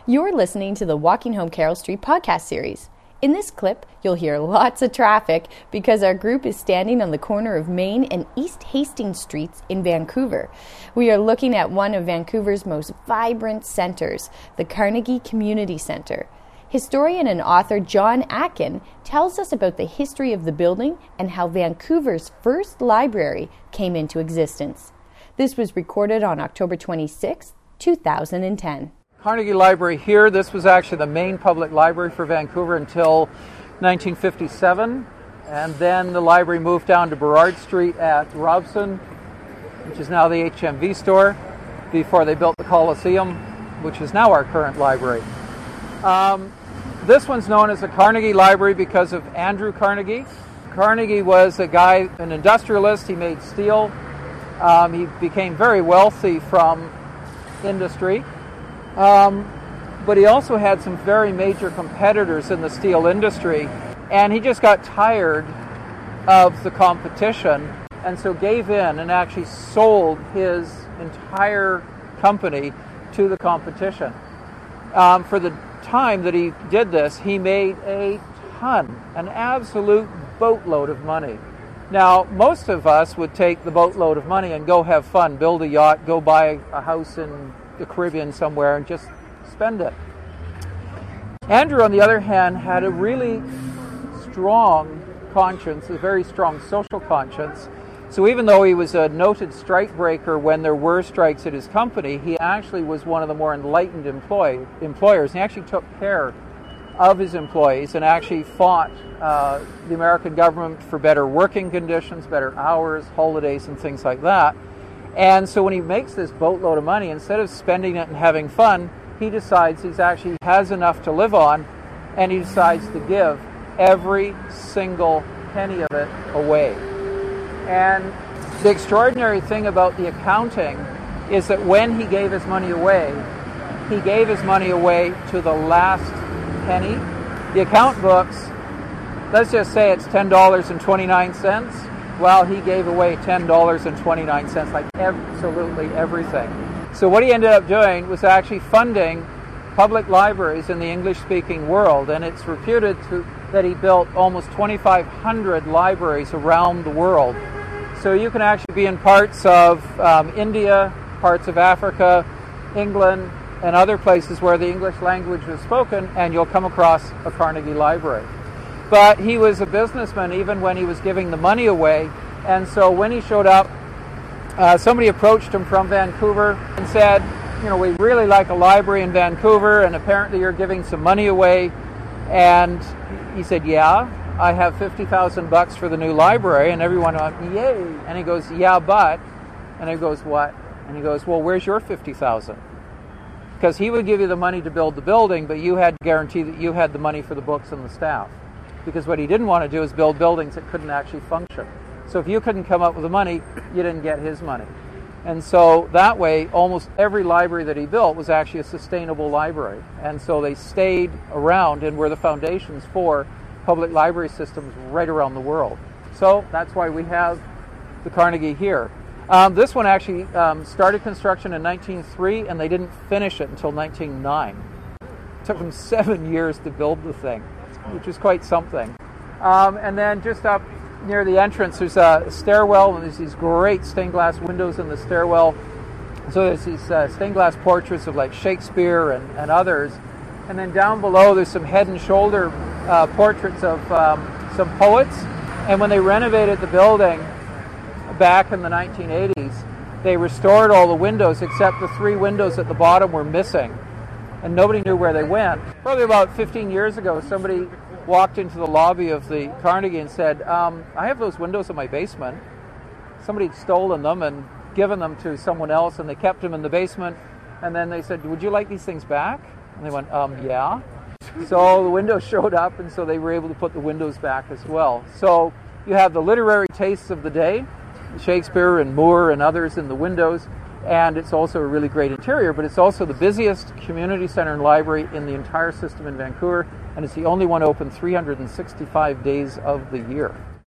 You're listening to the Walking Home Carroll Street podcast series. In this clip, you'll hear lots of traffic because our group is standing on the corner of Main and East Hastings Streets in Vancouver. We are looking at one of Vancouver's most vibrant centers, the Carnegie Community Centre. Historian and author John Atkin tells us about the history of the building and how Vancouver's first library came into existence. This was recorded on October 26, 2010. Carnegie Library here. This was actually the main public library for Vancouver until 1957, and then the library moved down to Burrard Street at Robson, which is now the HMV store, before they built the Coliseum, which is now our current library. This one's known as the Carnegie Library because of Andrew Carnegie. Carnegie was a guy, an industrialist. He made steel. He became very wealthy from industry. But he also had some very major competitors in the steel industry, and he just got tired of the competition and so gave in and actually sold his entire company to the competition. For the time that he did this, he made a ton, an absolute boatload of money. Now, most of us would take the boatload of money and go have fun, build a yacht, go buy a house in the Caribbean somewhere and just spend it. Andrew, on the other hand, had a really strong conscience, a very strong social conscience. So even though he was a noted strike breaker when there were strikes at his company, he actually was one of the more enlightened employers. He actually took care of his employees and actually fought the American government for better working conditions, better hours, holidays, and things like that. And so when he makes this boatload of money, instead of spending it and having fun, he decides he actually has enough to live on, and he decides to give every single penny of it away. And the extraordinary thing about the accounting is that when he gave his money away to the last penny. The account books, let's just say it's $10.29. Well, he gave away $10.29, like absolutely everything. So what he ended up doing was actually funding public libraries in the English-speaking world, and it's reputed that he built almost 2,500 libraries around the world. So you can actually be in parts of India, parts of Africa, England, and other places where the English language was spoken, and you'll come across a Carnegie Library. But he was a businessman even when he was giving the money away, and so when he showed up, somebody approached him from Vancouver and said, we really like a library in Vancouver, and apparently you're giving some money away. And he said, yeah, I have $50,000 for the new library. And everyone went, yay. And he goes, yeah, but. And he goes, what? And he goes, well, where's your $50,000? Because he would give you the money to build the building, but you had to guarantee that you had the money for the books and the staff. Because what he didn't want to do is build buildings that couldn't actually function. So if you couldn't come up with the money, you didn't get his money. And so that way, almost every library that he built was actually a sustainable library. And so they stayed around and were the foundations for public library systems right around the world. So that's why we have the Carnegie here. This one actually started construction in 1903, and they didn't finish it until 1909. It took them 7 years to build the thing, which is quite something. And then just up near the entrance, there's a stairwell, and there's these great stained glass windows in the stairwell. So there's these stained glass portraits of like Shakespeare and others. And then down below, there's some head and shoulder portraits of some poets. And when they renovated the building back in the 1980s, they restored all the windows except the 3 windows at the bottom were missing. And nobody knew where they went. Probably about 15 years ago, somebody walked into the lobby of the Carnegie and said, I have those windows in my basement. Somebody had stolen them and given them to someone else, and they kept them in the basement. And then they said, would you like these things back? And they went, yeah. So the windows showed up, and so they were able to put the windows back as well. So you have the literary tastes of the day, Shakespeare and Moore and others in the windows, and it's also a really great interior, but it's also the busiest community center and library in the entire system in Vancouver, and it's the only one open 365 days of the year.